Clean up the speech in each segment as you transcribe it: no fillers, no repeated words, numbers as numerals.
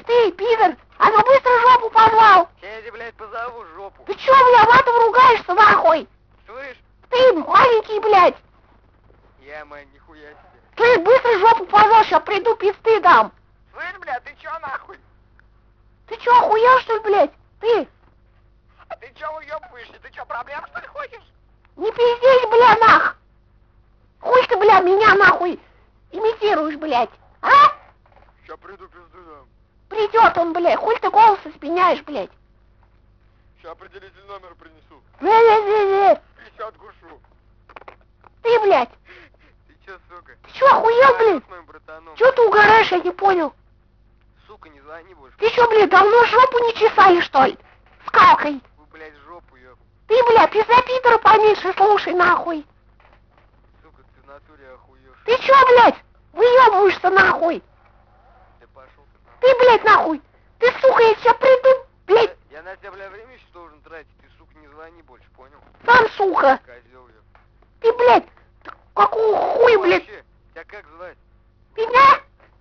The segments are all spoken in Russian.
Слышь ты, пидор, а ну быстро жопу позвал. Я тебе, блядь, позову жопу. Ты чё, бля, матом ругаешься нахуй? Слышь? Ты маленький, блядь. Я, мань, нихуя себе. Слышь, быстро жопу позвал, сейчас приду пизды дам. Слышь, бля, ты чё нахуй? Ты чё, охуел, что ли, блядь? Ты? А ты чё уёбываешься? Ты чё, проблем, что ли, хочешь? Не пиздись, бля, нах. Хуй ты, бля, меня нахуй имитируешь, блядь, а? Ща приду, пизду дам. Придет он, блядь, хуй ты голос изменяешь, блядь. Ща определитель номер принесу. Зе-зе-зе-зе. 50 гушу. Ты, блядь, Ты чё, сука? ты чё, охуел, блядь? С моим братаном. Чё ты угораешь, я не понял. Сука, не звони больше. Ты чё, блядь, давно жопу не чесали, что ли? Скалкой. Вы, блядь, жопу ёб. Ты, бля, пизда Питера поменьше слушай, нахуй. Сука, ты в натуре охуёшь. Ты чё, блядь, выёбываешься, нахуй? Ты пошёл ты нахуй. Ты, блядь, нахуй. Ты, сука, я сейчас приду, блядь. Я на тебя, бля, время еще должен тратить. Ты, сука, не звони больше, понял? Сам, сука. Козёл ёб. Ты, блядь, какого хуя, блядь? Вообще, тебя как звать? Меня?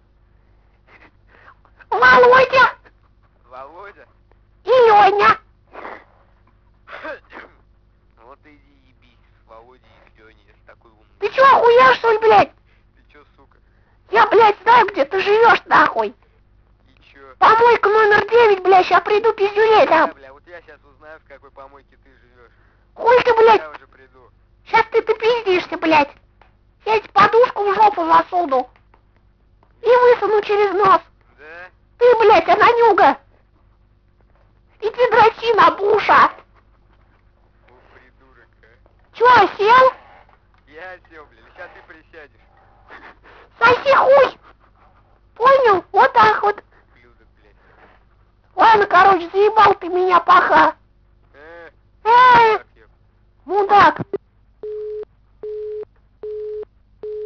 Володя Володя? и Лёня. Вот иди ебись с Володей и с Лёней, если такой умный. Ты чё, охуел, что ли, блядь? Ты чё, сука? Я, блядь, знаю, где ты живешь, нахуй. И чё? Помойка номер 9, блядь, сейчас приду пиздюлей Да, там. бля, вот я сейчас узнаю, в какой помойке ты живешь. Хуй ты, блядь, Я уже приду. сейчас ты пиздишься, блядь. Я тебе подушку в жопу засуну и высуну через нос. Да? Ты, блядь, ананюга. Иди дрочина, буша. О, придурок, а. Чё, сел? Я сел, бля, сейчас ты присядешь. Соси хуй. Понял? Вот так вот. Блюдо, блядь. Ладно, короче, заебал ты меня, паха. Э, Э, так, ёб. мудак.